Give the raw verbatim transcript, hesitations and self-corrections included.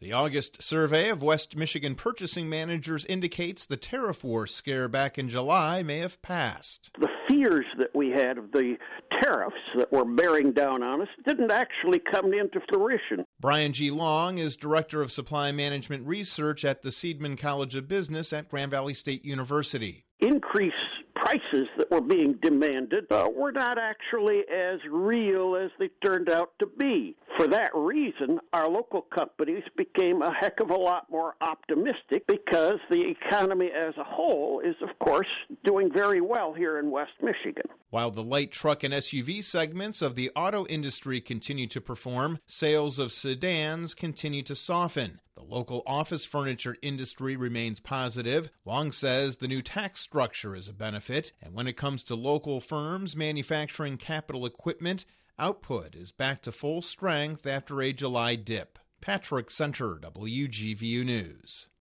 The August survey of West Michigan purchasing managers indicates the tariff war scare back in July may have passed. The fears that we had of the tariffs that were bearing down on us didn't actually come into fruition. Brian G. Long is Director of Supply Management Research at the Seidman College of Business at Grand Valley State University. Increased prices that were being demanded uh, were not actually as real as they turned out to be. For that reason, our local companies became a heck of a lot more optimistic because the economy as a whole is, of course, doing very well here in West Michigan. While the light truck and S U V segments of the auto industry continue to perform, sales of sedans continue to soften. The local office furniture industry remains positive. Long says the new tax structure is a benefit, and when it comes to local firms manufacturing capital equipment, output is back to full strength after a July dip. Patrick Center, W G V U News.